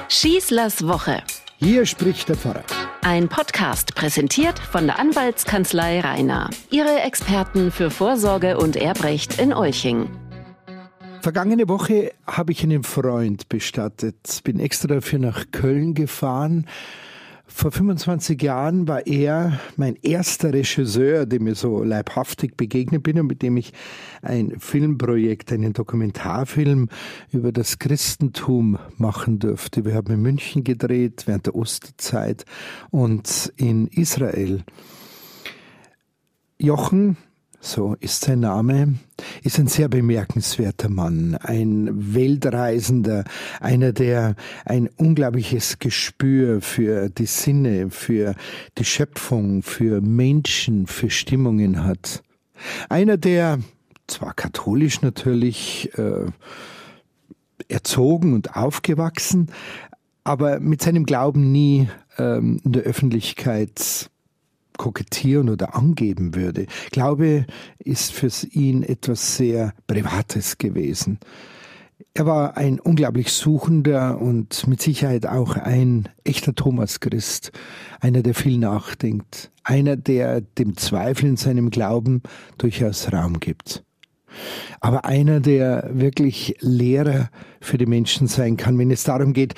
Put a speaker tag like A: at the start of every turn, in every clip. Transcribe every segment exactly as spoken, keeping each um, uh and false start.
A: Schießlers Woche.
B: Hier spricht der Pfarrer.
A: Ein Podcast präsentiert von der Anwaltskanzlei Rainer. Ihre Experten für Vorsorge und Erbrecht in Olching.
B: Vergangene Woche habe ich einen Freund bestattet. Bin extra dafür nach Köln gefahren. Vor fünfundzwanzig Jahren war er mein erster Regisseur, dem ich so leibhaftig begegnet bin und mit dem ich ein Filmprojekt, einen Dokumentarfilm über das Christentum machen durfte. Wir haben in München gedreht während der Osterzeit und in Israel. Jochen, so ist sein Name, ist ein sehr bemerkenswerter Mann, ein Weltreisender, einer, der ein unglaubliches Gespür für die Sinne, für die Schöpfung, für Menschen, für Stimmungen hat. Einer, der zwar katholisch natürlich äh, erzogen und aufgewachsen, aber mit seinem Glauben nie ähm, in der Öffentlichkeit kokettieren oder angeben würde. Glaube ist für ihn etwas sehr Privates gewesen. Er war ein unglaublich suchender und mit Sicherheit auch ein echter Thomas-Christ, einer, der viel nachdenkt, einer, der dem Zweifel in seinem Glauben durchaus Raum gibt. Aber einer, der wirklich Lehrer für die Menschen sein kann, wenn es darum geht,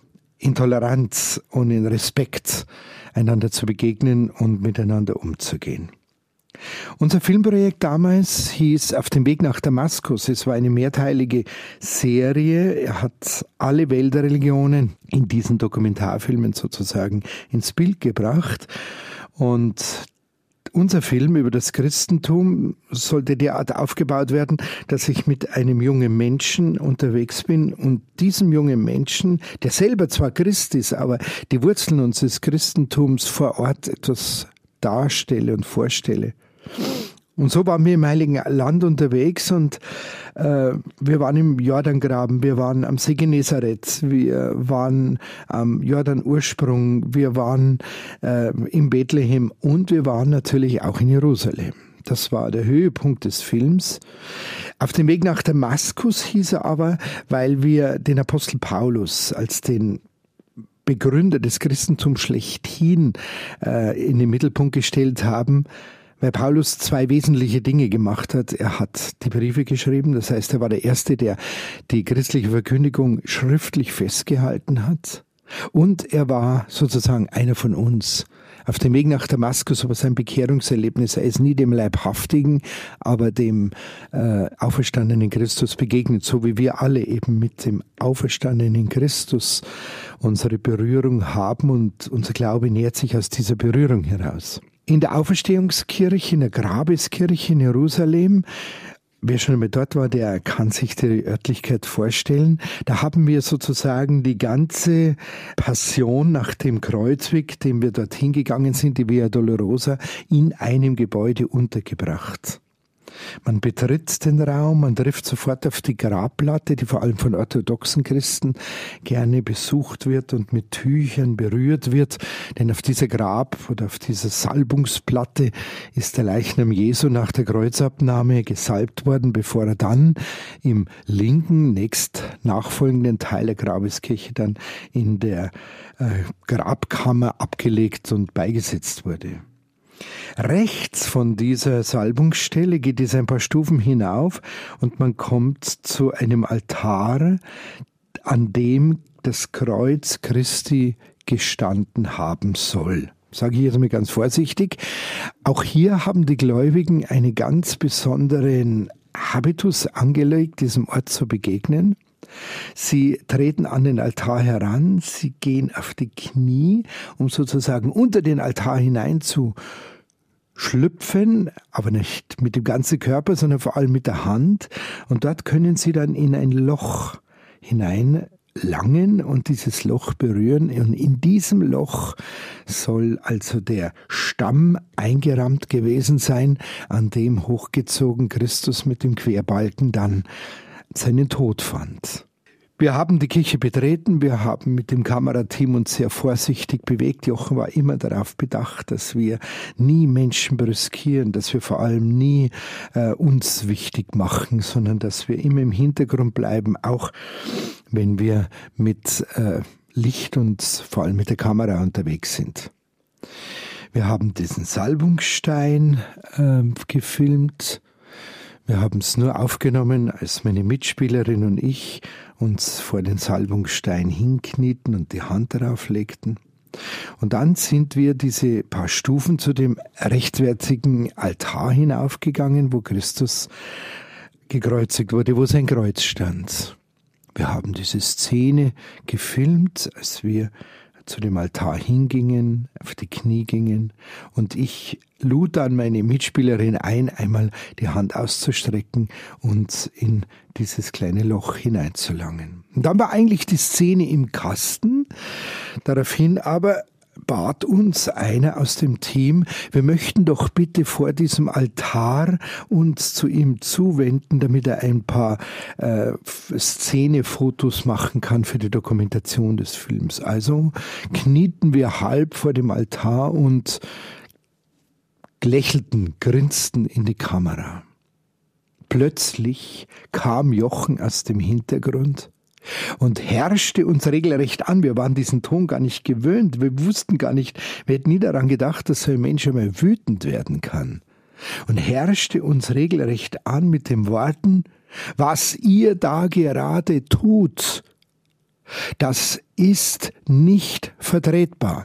B: in Toleranz und in Respekt einander zu begegnen und miteinander umzugehen. Unser Filmprojekt damals hieß Auf dem Weg nach Damaskus. Es war eine mehrteilige Serie. Er hat alle Weltreligionen in diesen Dokumentarfilmen sozusagen ins Bild gebracht. Und unser Film über das Christentum sollte derart aufgebaut werden, dass ich mit einem jungen Menschen unterwegs bin und diesem jungen Menschen, der selber zwar Christ ist, aber die Wurzeln unseres Christentums vor Ort etwas darstelle und vorstelle. Und so waren wir im Heiligen Land unterwegs und äh, wir waren im Jordangraben, wir waren am See Genezareth, wir waren am Jordanursprung, wir waren äh, in Bethlehem und wir waren natürlich auch in Jerusalem. Das war der Höhepunkt des Films. Auf dem Weg nach Damaskus hieß er aber, weil wir den Apostel Paulus als den Begründer des Christentums schlechthin äh, in den Mittelpunkt gestellt haben, weil Paulus zwei wesentliche Dinge gemacht hat. Er hat die Briefe geschrieben, das heißt, er war der Erste, der die christliche Verkündigung schriftlich festgehalten hat. Und er war sozusagen einer von uns. Auf dem Weg nach Damaskus war sein Bekehrungserlebnis. Er ist nie dem Leibhaftigen, aber dem äh, auferstandenen Christus begegnet, so wie wir alle eben mit dem auferstandenen Christus unsere Berührung haben und unser Glaube nährt sich aus dieser Berührung heraus. In der Auferstehungskirche, in der Grabeskirche in Jerusalem, wer schon einmal dort war, der kann sich die Örtlichkeit vorstellen. Da haben wir sozusagen die ganze Passion nach dem Kreuzweg, dem wir dorthin gegangen sind, die Via Dolorosa, in einem Gebäude untergebracht. Man betritt den Raum, man trifft sofort auf die Grabplatte, die vor allem von orthodoxen Christen gerne besucht wird und mit Tüchern berührt wird. Denn auf dieser Grab- oder auf dieser Salbungsplatte ist der Leichnam Jesu nach der Kreuzabnahme gesalbt worden, bevor er dann im linken, nächst nachfolgenden Teil der Grabeskirche dann in der äh, Grabkammer abgelegt und beigesetzt wurde. Rechts von dieser Salbungsstelle geht es ein paar Stufen hinauf und man kommt zu einem Altar, an dem das Kreuz Christi gestanden haben soll. Sage ich jetzt mal ganz vorsichtig. Auch hier haben die Gläubigen einen ganz besonderen Habitus angelegt, diesem Ort zu begegnen. Sie treten an den Altar heran, sie gehen auf die Knie, um sozusagen unter den Altar hinein zu schlüpfen, aber nicht mit dem ganzen Körper, sondern vor allem mit der Hand. Und dort können sie dann in ein Loch hineinlangen und dieses Loch berühren. Und in diesem Loch soll also der Stamm eingerammt gewesen sein, an dem hochgezogen Christus mit dem Querbalken dann seinen Tod fand. Wir haben die Kirche betreten, wir haben mit dem Kamerateam uns sehr vorsichtig bewegt. Jochen war immer darauf bedacht, dass wir nie Menschen brüskieren, dass wir vor allem nie äh, uns wichtig machen, sondern dass wir immer im Hintergrund bleiben, auch wenn wir mit äh, Licht und vor allem mit der Kamera unterwegs sind. Wir haben diesen Salbungsstein äh, gefilmt. Wir haben es nur aufgenommen, als meine Mitspielerin und ich uns vor den Salbungsstein hinknieten und die Hand darauf legten. Und dann sind wir diese paar Stufen zu dem rechtwärtigen Altar hinaufgegangen, wo Christus gekreuzigt wurde, wo sein Kreuz stand. Wir haben diese Szene gefilmt, als wir zu dem Altar hingingen, auf die Knie gingen, und ich lud dann meine Mitspielerin ein, einmal die Hand auszustrecken und in dieses kleine Loch hineinzulangen. Und dann war eigentlich die Szene im Kasten. Daraufhin aber bat uns einer aus dem Team, wir möchten doch bitte vor diesem Altar uns zu ihm zuwenden, damit er ein paar äh, Szenefotos machen kann für die Dokumentation des Films. Also knieten wir halb vor dem Altar und lächelten, grinsten in die Kamera. Plötzlich kam Jochen aus dem Hintergrund und herrschte uns regelrecht an. Wir waren diesen Ton gar nicht gewöhnt. Wir wussten gar nicht, wir hätten nie daran gedacht, dass so ein Mensch einmal wütend werden kann. Und herrschte uns regelrecht an mit den Worten, was ihr da gerade tut, das ist nicht vertretbar.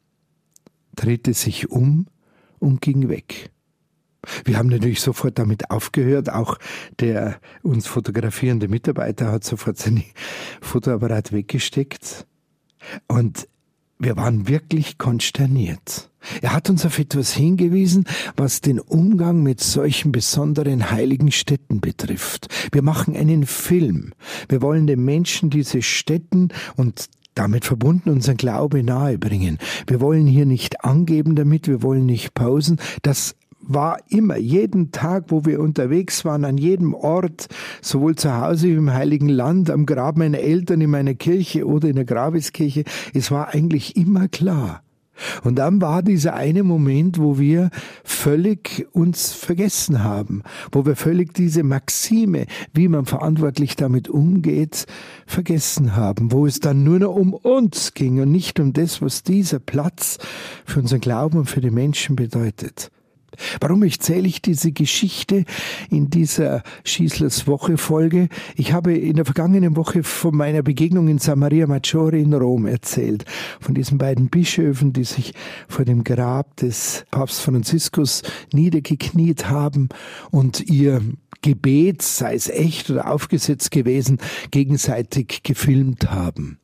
B: Drehte sich um und ging weg. Wir haben natürlich sofort damit aufgehört. Auch der uns fotografierende Mitarbeiter hat sofort seinen Fotoapparat weggesteckt. Und wir waren wirklich konsterniert. Er hat uns auf etwas hingewiesen, was den Umgang mit solchen besonderen heiligen Stätten betrifft. Wir machen einen Film. Wir wollen den Menschen diese Stätten und damit verbunden unseren Glaube nahebringen. Wir wollen hier nicht angeben damit, wir wollen nicht pausen. Das war immer, jeden Tag, wo wir unterwegs waren, an jedem Ort, sowohl zu Hause wie im Heiligen Land, am Grab meiner Eltern, in meiner Kirche oder in der Grabeskirche, es war eigentlich immer klar. Und dann war dieser eine Moment, wo wir völlig uns vergessen haben, wo wir völlig diese Maxime, wie man verantwortlich damit umgeht, vergessen haben, wo es dann nur noch um uns ging und nicht um das, was dieser Platz für unseren Glauben und für die Menschen bedeutet. Warum erzähle ich diese Geschichte in dieser Schießlers Woche-Folge? Ich habe in der vergangenen Woche von meiner Begegnung in San Maria Maggiore in Rom erzählt. Von diesen beiden Bischöfen, die sich vor dem Grab des Papst Franziskus niedergekniet haben und ihr Gebet, sei es echt oder aufgesetzt gewesen, gegenseitig gefilmt haben.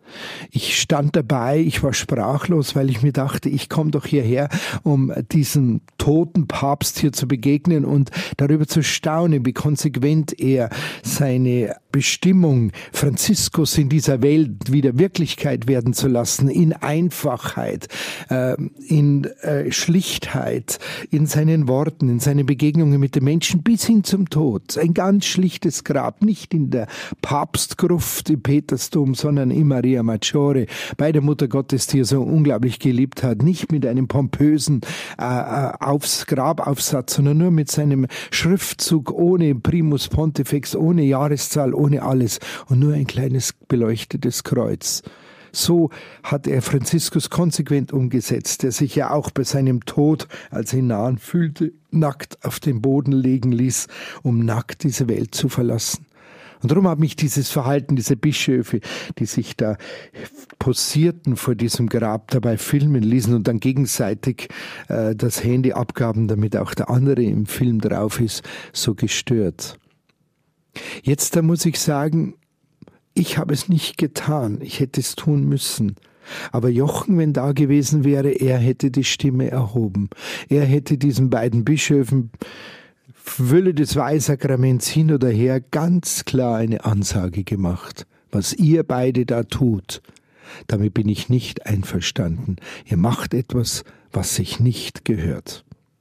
B: Ich stand dabei, ich war sprachlos, weil ich mir dachte, ich komme doch hierher, um diesem toten Papst hier zu begegnen und darüber zu staunen, wie konsequent er seine Bestimmung, Franziskus in dieser Welt wieder Wirklichkeit werden zu lassen, in Einfachheit, in Schlichtheit, in seinen Worten, in seinen Begegnungen mit den Menschen bis hin zum Tod. Ein ganz schlichtes Grab, nicht in der Papstgruft im Petersdom, sondern in Maria Maggiore, bei der Mutter Gottes, die er so unglaublich geliebt hat, nicht mit einem pompösen äh, aufs Grabaufsatz, sondern nur mit seinem Schriftzug ohne Primus Pontifex, ohne Jahreszahl, ohne alles und nur ein kleines beleuchtetes Kreuz. So hat er Franziskus konsequent umgesetzt, der sich ja auch bei seinem Tod, als er ihn nahen fühlte, nackt auf den Boden legen ließ, um nackt diese Welt zu verlassen. Und darum hat mich dieses Verhalten dieser Bischöfe, die sich da posierten vor diesem Grab, dabei filmen ließen und dann gegenseitig äh, das Handy abgaben, damit auch der andere im Film drauf ist, so gestört. Jetzt, da muss ich sagen, ich habe es nicht getan, ich hätte es tun müssen. Aber Jochen, wenn da gewesen wäre, er hätte die Stimme erhoben. Er hätte diesen beiden Bischöfen Fülle des Weihsakraments hin oder her ganz klar eine Ansage gemacht. Was ihr beide da tut, damit bin ich nicht einverstanden. Ihr macht etwas, was sich nicht gehört.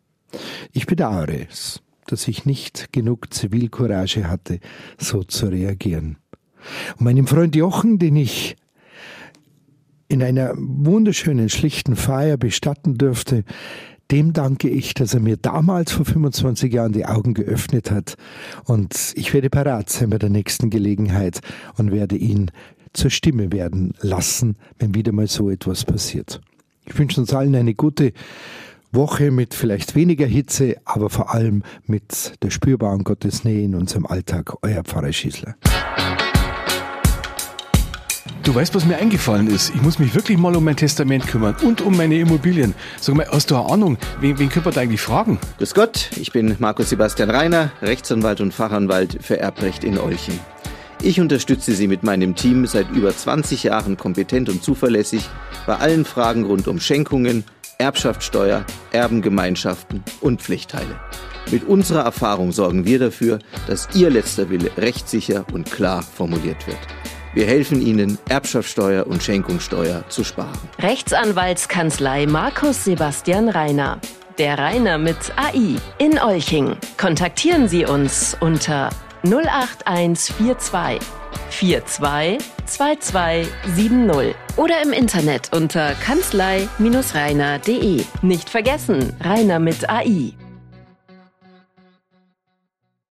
B: Ich bedauere es, dass ich nicht genug Zivilcourage hatte, so zu reagieren. Und meinem Freund Jochen, den ich in einer wunderschönen, schlichten Feier bestatten durfte, dem danke ich, dass er mir damals vor fünfundzwanzig Jahren die Augen geöffnet hat. Und ich werde parat sein bei der nächsten Gelegenheit und werde ihn zur Stimme werden lassen, wenn wieder mal so etwas passiert. Ich wünsche uns allen eine gute Woche mit vielleicht weniger Hitze, aber vor allem mit der spürbaren Gottesnähe in unserem Alltag. Euer Pfarrer Schießler.
C: Du weißt, was mir eingefallen ist? Ich muss mich wirklich mal um mein Testament kümmern und um meine Immobilien. Sag mal, hast du eine Ahnung, wen, wen können wir da eigentlich fragen?
D: Grüß Gott, ich bin Markus Sebastian Reiner, Rechtsanwalt und Fachanwalt für Erbrecht in Olching. Ich unterstütze Sie mit meinem Team seit über zwanzig Jahren kompetent und zuverlässig bei allen Fragen rund um Schenkungen, Erbschaftssteuer, Erbengemeinschaften und Pflichtteile. Mit unserer Erfahrung sorgen wir dafür, dass Ihr letzter Wille rechtssicher und klar formuliert wird. Wir helfen Ihnen, Erbschaftssteuer und Schenkungssteuer zu sparen.
A: Rechtsanwaltskanzlei Markus Sebastian Reiner. Der Reiner mit A I in Olching. Kontaktieren Sie uns unter null acht eins vier zwei vier zwei zwei zwei sieben null oder im Internet unter kanzlei Bindestrich reiner punkt de. Nicht vergessen, Reiner mit A I.